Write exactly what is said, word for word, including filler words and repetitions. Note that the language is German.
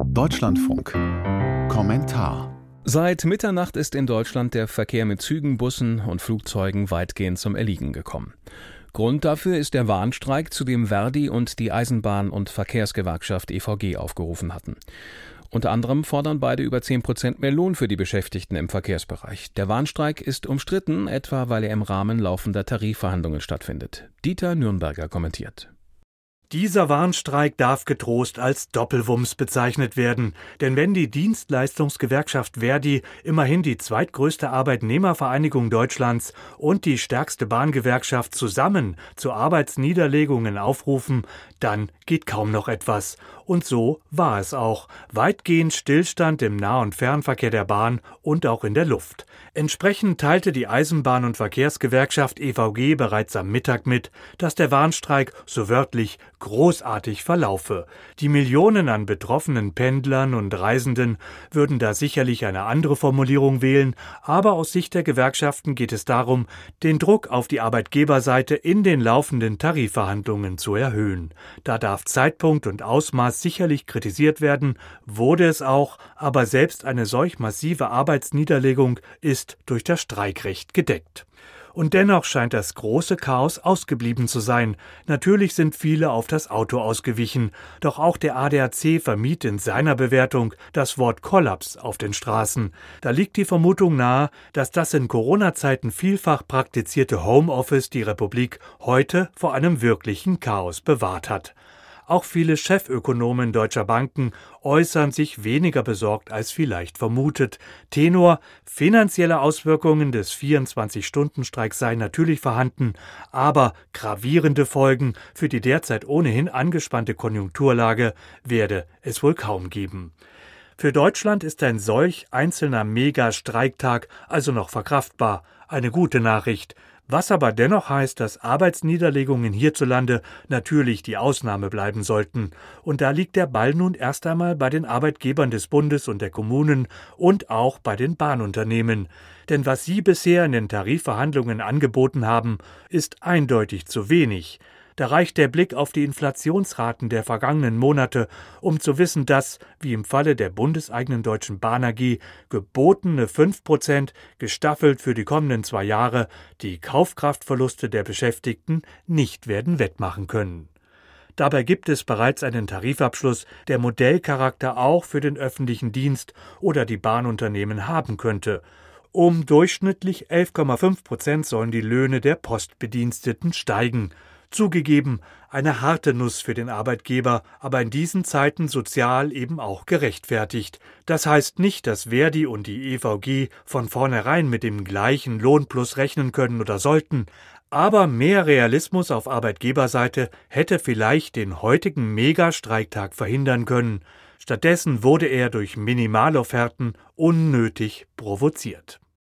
Deutschlandfunk. Kommentar. Seit Mitternacht ist in Deutschland der Verkehr mit Zügen, Bussen und Flugzeugen weitgehend zum Erliegen gekommen. Grund dafür ist der Warnstreik, zu dem Verdi und die Eisenbahn- und Verkehrsgewerkschaft E V G aufgerufen hatten. Unter anderem fordern beide über zehn Prozent mehr Lohn für die Beschäftigten im Verkehrsbereich. Der Warnstreik ist umstritten, etwa weil er im Rahmen laufender Tarifverhandlungen stattfindet. Dieter Nürnberger kommentiert. Dieser Warnstreik darf getrost als Doppelwumms bezeichnet werden. Denn wenn die Dienstleistungsgewerkschaft Verdi, immerhin die zweitgrößte Arbeitnehmervereinigung Deutschlands, und die stärkste Bahngewerkschaft zusammen zu Arbeitsniederlegungen aufrufen, dann geht kaum noch etwas. Und so war es auch. Weitgehend Stillstand im Nah- und Fernverkehr der Bahn und auch in der Luft. Entsprechend teilte die Eisenbahn- und Verkehrsgewerkschaft E V G bereits am Mittag mit, dass der Warnstreik so wörtlich großartig verlaufe. Die Millionen an betroffenen Pendlern und Reisenden würden da sicherlich eine andere Formulierung wählen, aber aus Sicht der Gewerkschaften geht es darum, den Druck auf die Arbeitgeberseite in den laufenden Tarifverhandlungen zu erhöhen. Da darf Zeitpunkt und Ausmaß sicherlich kritisiert werden, wurde es auch, aber selbst eine solch massive Arbeitsniederlegung ist durch das Streikrecht gedeckt. Und dennoch scheint das große Chaos ausgeblieben zu sein. Natürlich sind viele auf das Auto ausgewichen, doch auch der A D A C vermied in seiner Bewertung das Wort Kollaps auf den Straßen. Da liegt die Vermutung nahe, dass das in Corona-Zeiten vielfach praktizierte Homeoffice die Republik heute vor einem wirklichen Chaos bewahrt hat. Auch viele Chefökonomen deutscher Banken äußern sich weniger besorgt als vielleicht vermutet. Tenor: finanzielle Auswirkungen des vierundzwanzig-Stunden-Streiks seien natürlich vorhanden, aber gravierende Folgen für die derzeit ohnehin angespannte Konjunkturlage werde es wohl kaum geben. Für Deutschland ist ein solch einzelner Mega-Streiktag also noch verkraftbar. Eine gute Nachricht. Was aber dennoch heißt, dass Arbeitsniederlegungen hierzulande natürlich die Ausnahme bleiben sollten. Und da liegt der Ball nun erst einmal bei den Arbeitgebern des Bundes und der Kommunen und auch bei den Bahnunternehmen. Denn was sie bisher in den Tarifverhandlungen angeboten haben, ist eindeutig zu wenig. Da reicht der Blick auf die Inflationsraten der vergangenen Monate, um zu wissen, dass, wie im Falle der bundeseigenen Deutschen Bahn A G, gebotene fünf Prozent gestaffelt für die kommenden zwei Jahre die Kaufkraftverluste der Beschäftigten nicht werden wettmachen können. Dabei gibt es bereits einen Tarifabschluss, der Modellcharakter auch für den öffentlichen Dienst oder die Bahnunternehmen haben könnte. Um durchschnittlich elf Komma fünf Prozent sollen die Löhne der Postbediensteten steigen. Zugegeben, eine harte Nuss für den Arbeitgeber, aber in diesen Zeiten sozial eben auch gerechtfertigt. Das heißt nicht, dass Verdi und die E V G von vornherein mit dem gleichen Lohnplus rechnen können oder sollten, aber mehr Realismus auf Arbeitgeberseite hätte vielleicht den heutigen Mega-Streiktag verhindern können. Stattdessen wurde er durch Minimalofferten unnötig provoziert.